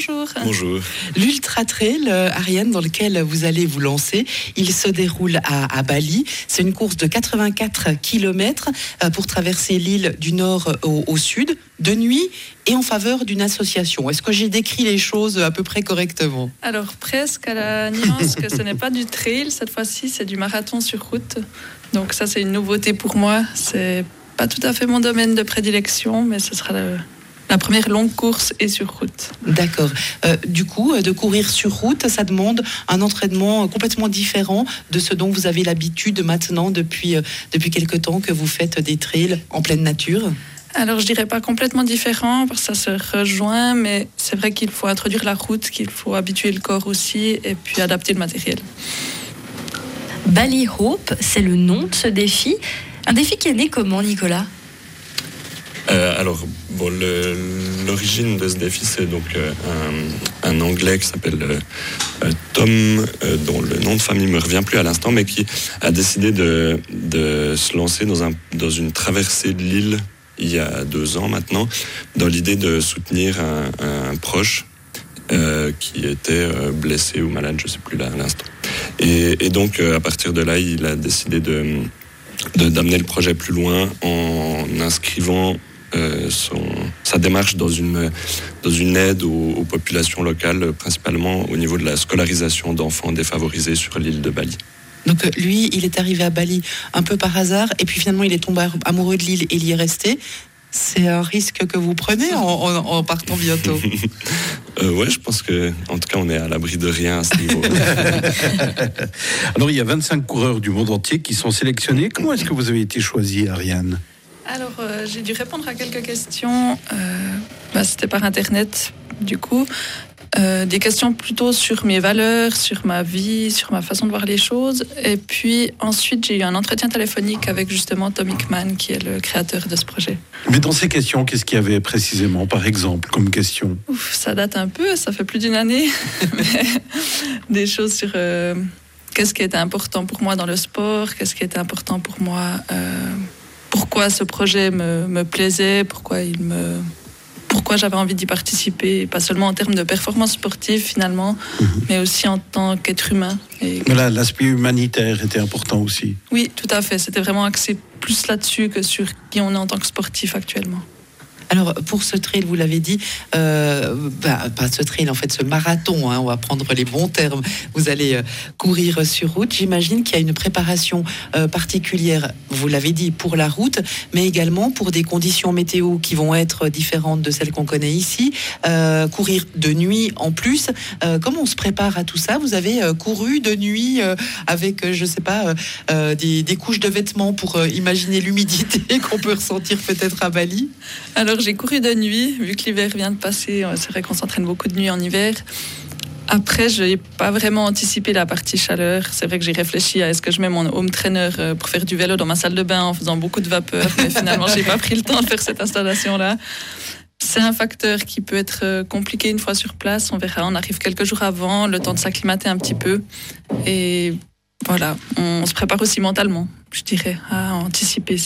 bonjour. Bonjour. L'Ultra Trail, Ariane, dans lequel vous allez vous lancer, il se déroule à Bali. C'est une course de 84 km pour traverser l'île du nord au sud, de nuit et en faveur d'une association. Est-ce que j'ai décrit les choses à peu près correctement ? Alors presque, à la nuance que ce n'est pas du trail, cette fois-ci c'est du marathon sur route. Donc ça c'est une nouveauté pour moi. C'est pas tout à fait mon domaine de prédilection, mais ce sera la première longue course et sur route. D'accord. Du coup, de courir sur route, ça demande un entraînement complètement différent de ce dont vous avez l'habitude maintenant depuis quelque temps que vous faites des trails en pleine nature. Alors je dirais pas complètement différent parce que ça se rejoint, mais c'est vrai qu'il faut introduire la route, qu'il faut habituer le corps aussi et puis adapter le matériel. Bali Hope, c'est le nom de ce défi. Un défi qui est né comment, Nicolas ? L'origine de ce défi, c'est donc un Anglais qui s'appelle Tom, dont le nom de famille ne me revient plus à l'instant, mais qui a décidé de se lancer dans une traversée de l'île il y a 2 ans maintenant, dans l'idée de soutenir un proche qui était blessé ou malade, je ne sais plus là à l'instant. Et donc, à partir de là, il a décidé d'amener le projet plus loin en inscrivant sa démarche dans une aide aux populations locales, principalement au niveau de la scolarisation d'enfants défavorisés sur l'île de Bali. Donc lui, il est arrivé à Bali un peu par hasard et puis finalement il est tombé amoureux de l'île et il y est resté. C'est un risque que vous prenez en partant bientôt. Ouais, je pense que, en tout cas, on est à l'abri de rien à ce niveau. Alors, il y a 25 coureurs du monde entier qui sont sélectionnés. Comment est-ce que vous avez été choisi, Ariane ? Alors, j'ai dû répondre à quelques questions. C'était par Internet, du coup. Des questions plutôt sur mes valeurs, sur ma vie, sur ma façon de voir les choses. Et puis ensuite, j'ai eu un entretien téléphonique avec justement Tom Hickman, qui est le créateur de ce projet. Mais dans ces questions, qu'est-ce qu'il y avait précisément, par exemple, comme question ? Ça date un peu, ça fait plus d'une année. Mais des choses sur qu'est-ce qui était important pour moi dans le sport, qu'est-ce qui était important pour moi, pourquoi ce projet me plaisait, pourquoi j'avais envie d'y participer, pas seulement en termes de performance sportive finalement, mais aussi en tant qu'être humain. Mais là, l'aspect humanitaire était important aussi. Oui, tout à fait. C'était vraiment axé plus là-dessus que sur qui on est en tant que sportif actuellement. Alors, pour ce trail, vous l'avez dit, pas ce trail, en fait, ce marathon, on va prendre les bons termes, vous allez courir sur route. J'imagine qu'il y a une préparation particulière, vous l'avez dit, pour la route, mais également pour des conditions météo qui vont être différentes de celles qu'on connaît ici. Courir de nuit en plus. Comment on se prépare à tout ça ? Vous avez couru de nuit avec, je ne sais pas, des couches de vêtements pour imaginer l'humidité qu'on peut ressentir peut-être à Bali ? Alors j'ai couru de nuit, vu que l'hiver vient de passer, c'est vrai qu'on s'entraîne beaucoup de nuit en hiver. Après, je n'ai pas vraiment anticipé la partie chaleur. C'est vrai que j'ai réfléchi à est-ce que je mets mon home trainer pour faire du vélo dans ma salle de bain en faisant beaucoup de vapeur, mais finalement je n'ai pas pris le temps de faire cette installation-là. C'est un facteur qui peut être compliqué une fois sur place, on verra, on arrive quelques jours avant, le temps de s'acclimater un petit peu. Et voilà, on se prépare aussi mentalement, je dirais, à anticiper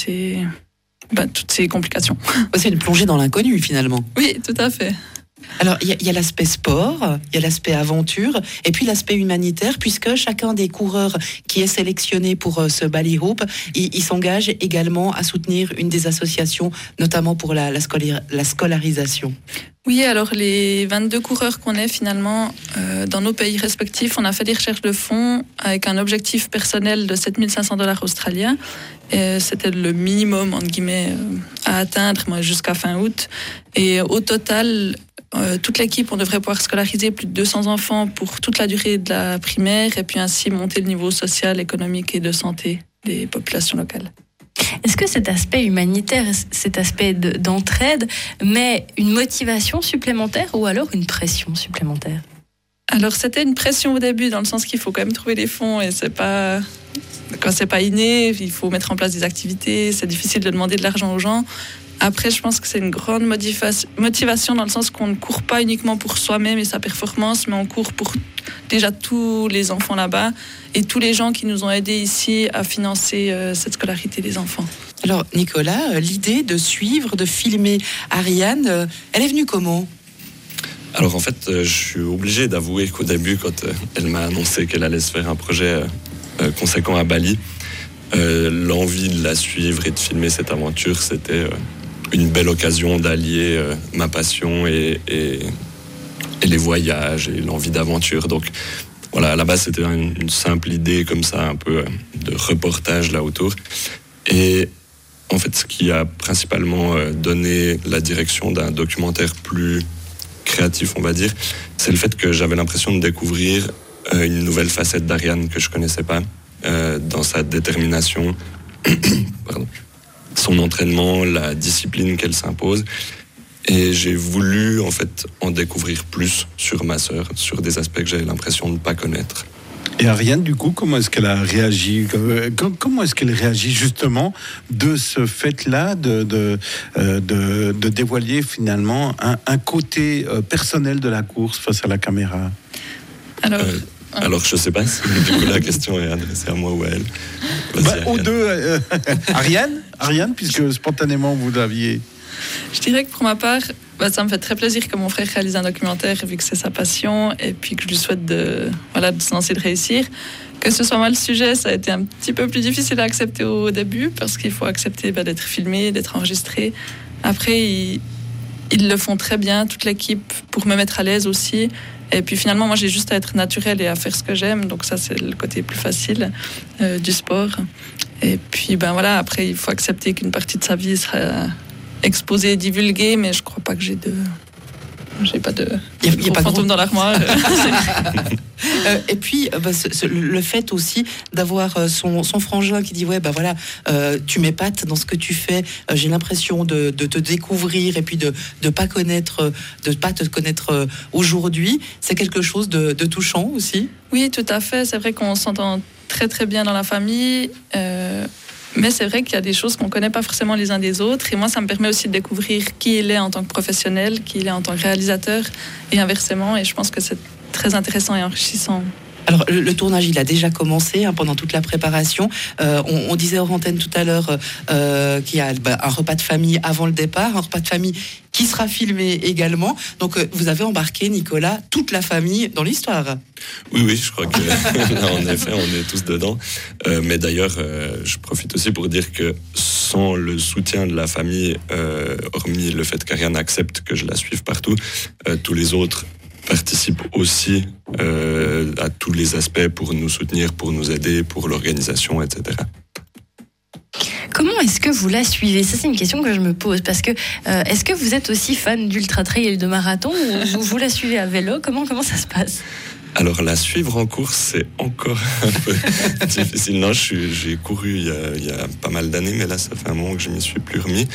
toutes ces complications. C'est une plongée dans l'inconnu finalement. Oui, tout à fait. Alors, il y a l'aspect sport, il y a l'aspect aventure, et puis l'aspect humanitaire, puisque chacun des coureurs qui est sélectionné pour ce Bali Hope, il s'engage également à soutenir une des associations, notamment pour la scolarisation. Oui, alors les 22 coureurs qu'on est finalement dans nos pays respectifs, on a fait des recherches de fonds avec un objectif personnel de 7 500 $ australiens. Et c'était le minimum, entre guillemets, à atteindre jusqu'à fin août. Et au total, toute l'équipe, on devrait pouvoir scolariser plus de 200 enfants pour toute la durée de la primaire et puis ainsi monter le niveau social, économique et de santé des populations locales. Est-ce que cet aspect humanitaire, cet aspect d'entraide, met une motivation supplémentaire ou alors une pression supplémentaire ? Alors c'était une pression au début, dans le sens qu'il faut quand même trouver les fonds et quand c'est pas inné, il faut mettre en place des activités, c'est difficile de demander de l'argent aux gens. Après, je pense que c'est une grande motivation dans le sens qu'on ne court pas uniquement pour soi-même et sa performance, mais on court pour déjà tous les enfants là-bas et tous les gens qui nous ont aidés ici à financer cette scolarité des enfants. Alors, Nicolas, l'idée de suivre, de filmer Ariane, elle est venue comment ? Alors en fait, je suis obligé d'avouer qu'au début, quand elle m'a annoncé qu'elle allait se faire un projet conséquent à Bali, l'envie de la suivre et de filmer cette aventure, c'était une belle occasion d'allier ma passion et les voyages et l'envie d'aventure. Donc voilà, à la base, c'était une simple idée comme ça, un peu de reportage là autour. Et en fait, ce qui a principalement donné la direction d'un documentaire plus créatif, on va dire, c'est le fait que j'avais l'impression de découvrir une nouvelle facette d'Ariane que je connaissais pas, dans sa détermination, son entraînement, la discipline qu'elle s'impose. Et j'ai voulu en fait en découvrir plus sur ma sœur, sur des aspects que j'avais l'impression de ne pas connaître. Et Ariane, du coup, comment est-ce qu'elle a réagi ? Comment est-ce qu'elle réagit justement de ce fait-là de dévoiler finalement un côté personnel de la course face à la caméra ? Alors, je ne sais pas si du coup, la question est adressée à moi ou à elle. Aux deux. Ariane, puisque spontanément vous l'aviez. Je dirais que pour ma part, ça me fait très plaisir que mon frère réalise un documentaire, vu que c'est sa passion, et puis que je lui souhaite de se lancer, de réussir. Que ce soit moi le sujet, ça a été un petit peu plus difficile à accepter au début, parce qu'il faut accepter d'être filmé, d'être enregistré. Après, ils le font très bien, toute l'équipe, pour me mettre à l'aise aussi. Et puis finalement, moi, j'ai juste à être naturelle et à faire ce que j'aime. Donc ça, c'est le côté plus facile du sport. Et puis, après, il faut accepter qu'une partie de sa vie sera exposée et divulguée, mais je crois pas que j'ai pas de fantôme dans l'armoire. Et puis, le fait aussi d'avoir son frangin qui dit tu m'épates dans ce que tu fais. J'ai l'impression de te découvrir et puis de pas te connaître aujourd'hui. C'est quelque chose de touchant aussi. Oui, tout à fait. C'est vrai qu'on s'entend très très bien dans la famille. Mais c'est vrai qu'il y a des choses qu'on ne connaît pas forcément les uns des autres. Et moi, ça me permet aussi de découvrir qui il est en tant que professionnel, qui il est en tant que réalisateur, et inversement. Et je pense que c'est très intéressant et enrichissant. Alors, le tournage, il a déjà commencé pendant toute la préparation. On disait hors antenne tout à l'heure qu'il y a un repas de famille avant le départ, un repas de famille qui sera filmé également. Donc, vous avez embarqué, Nicolas, toute la famille dans l'histoire. Oui, je crois que là, en effet, on est tous dedans. Mais d'ailleurs, je profite aussi pour dire que sans le soutien de la famille, hormis le fait qu'Ariane accepte que je la suive partout, tous les autres participent aussi à tous les aspects pour nous soutenir, pour nous aider, pour l'organisation, etc. Comment est-ce que vous la suivez ? Ça, c'est une question que je me pose. Parce que, est-ce que vous êtes aussi fan d'ultra-trail et de marathon ou vous la suivez à vélo ? Comment ça se passe ? Alors, la suivre en course, c'est encore un peu difficile. Non, j'ai couru il y a pas mal d'années, mais là, ça fait un moment que je m'y suis plus remis.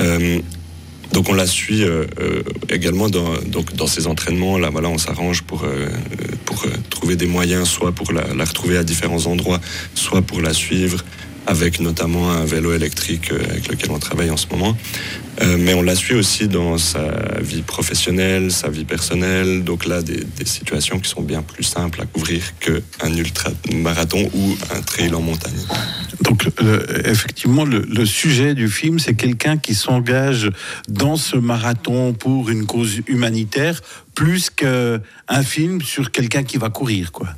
Donc on la suit également dans ses entraînements. Là, voilà, on s'arrange pour trouver des moyens, soit pour la retrouver à différents endroits, soit pour la suivre avec notamment un vélo électrique avec lequel on travaille en ce moment. Mais on la suit aussi dans sa vie professionnelle, sa vie personnelle. Donc là, des situations qui sont bien plus simples à couvrir qu'un ultra-marathon ou un trail en montagne. Donc, effectivement, le sujet du film, c'est quelqu'un qui s'engage dans ce marathon pour une cause humanitaire, plus qu'un film sur quelqu'un qui va courir, quoi.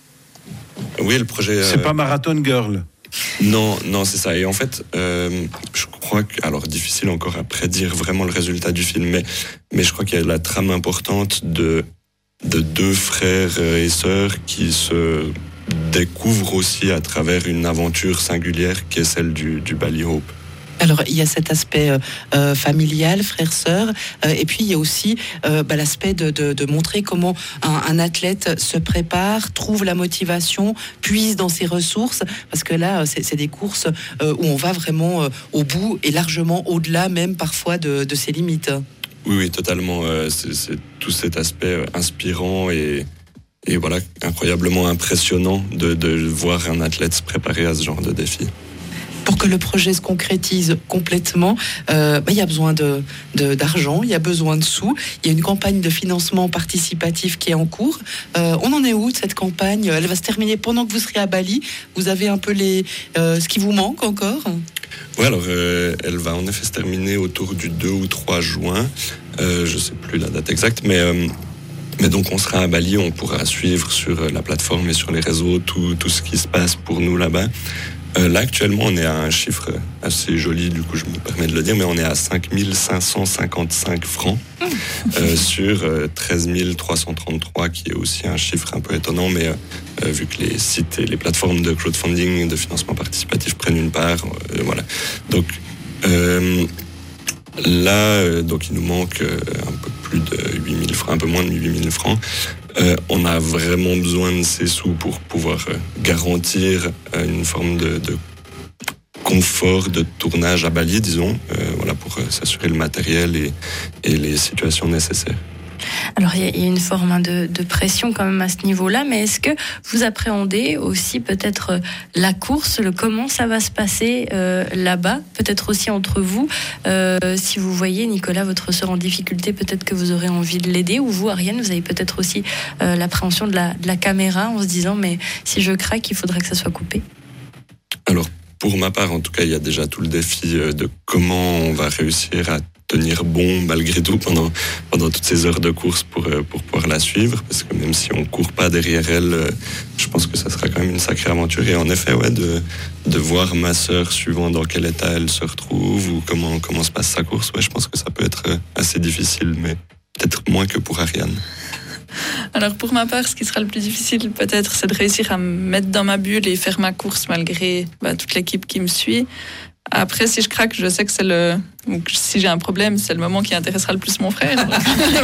Oui, le projet... C'est pas Marathon Girl. Non, c'est ça. Et en fait, je crois que... Alors, difficile encore à prédire vraiment le résultat du film, mais je crois qu'il y a la trame importante de deux frères et sœurs qui se découvrent aussi à travers une aventure singulière qui est celle du Bali Hope. Alors, il y a cet aspect familial, frère-sœur, et puis il y a aussi l'aspect de montrer comment un athlète se prépare, trouve la motivation, puise dans ses ressources, parce que là, c'est des courses où on va vraiment au bout et largement au-delà même parfois de ses limites. Oui, totalement. C'est tout cet aspect inspirant et voilà, incroyablement impressionnant de voir un athlète se préparer à ce genre de défi. Pour que le projet se concrétise complètement, il y a besoin d'argent, il y a besoin de sous. Il y a une campagne de financement participatif qui est en cours. On en est où de cette campagne ? Elle va se terminer pendant que vous serez à Bali. Vous avez un peu ce qui vous manque encore ? Oui, alors elle va en effet se terminer autour du 2 ou 3 juin. Je ne sais plus la date exacte, mais Mais donc on sera à Bali, on pourra suivre sur la plateforme et sur les réseaux tout ce qui se passe pour nous là-bas. Là actuellement on est à un chiffre assez joli, du coup je me permets de le dire, mais on est à 5 555 francs sur 13 333, qui est aussi un chiffre un peu étonnant, mais vu que les sites et les plateformes de crowdfunding, de financement participatif prennent une part, voilà. Donc là, donc il nous manque un peu plus de 8 000 francs, un peu moins de 8 000 francs. On a vraiment besoin de ces sous pour pouvoir garantir une forme de confort de tournage à Bali, disons, voilà, pour s'assurer le matériel et les situations nécessaires. Alors il y a une forme de pression quand même à ce niveau-là, mais est-ce que vous appréhendez aussi peut-être la course, le comment ça va se passer là-bas, peut-être aussi entre vous, si vous voyez Nicolas, votre sœur en difficulté, peut-être que vous aurez envie de l'aider, ou vous Ariane, vous avez peut-être aussi l'appréhension de la caméra en se disant mais si je craque, il faudra que ça soit coupé. Alors pour ma part, en tout cas, il y a déjà tout le défi de comment on va réussir à tenir bon malgré tout pendant toutes ces heures de course pour pouvoir la suivre, parce que même si on court pas derrière elle, je pense que ça sera quand même une sacrée aventure. Et en effet, ouais, de voir ma sœur suivant dans quel état elle se retrouve ou comment se passe sa course, ouais, je pense que ça peut être assez difficile, mais peut-être moins que pour Ariane. Alors pour ma part, ce qui sera le plus difficile peut-être, c'est de réussir à me mettre dans ma bulle et faire ma course malgré toute l'équipe qui me suit. Après, si je craque, je sais que donc, si j'ai un problème, c'est le moment qui intéressera le plus mon frère. Donc,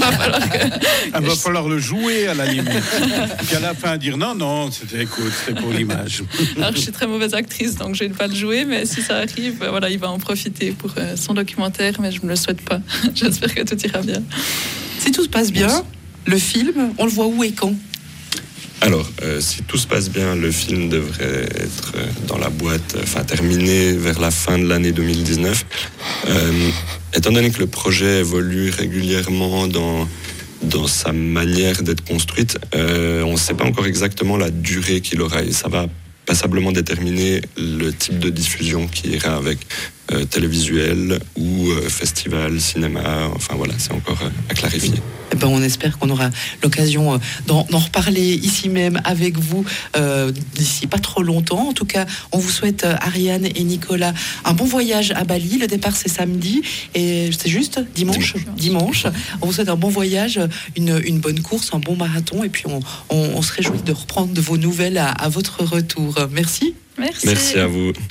il va falloir le jouer à la limite. Puis à la fin dire non, c'était pour l'image. Alors je suis très mauvaise actrice, donc je ne vais pas le jouer, mais si ça arrive, voilà, il va en profiter pour son documentaire, mais je ne me le souhaite pas. J'espère que tout ira bien. Si tout se passe bien, le film, on le voit où et quand ? Alors, si tout se passe bien, le film devrait être dans la boîte, terminé vers la fin de l'année 2019. Étant donné que le projet évolue régulièrement dans sa manière d'être construite, on ne sait pas encore exactement la durée qu'il aura, et ça va passablement déterminer le type de diffusion qui ira avec télévisuel ou festival, cinéma, enfin voilà, c'est encore à clarifier. On espère qu'on aura l'occasion d'en reparler ici même avec vous d'ici pas trop longtemps. En tout cas, on vous souhaite, Ariane et Nicolas, un bon voyage à Bali. Le départ, c'est samedi et c'est juste dimanche. On vous souhaite un bon voyage, une bonne course, un bon marathon, et puis on se réjouit de reprendre de vos nouvelles à votre retour. Merci. Merci. Merci à vous.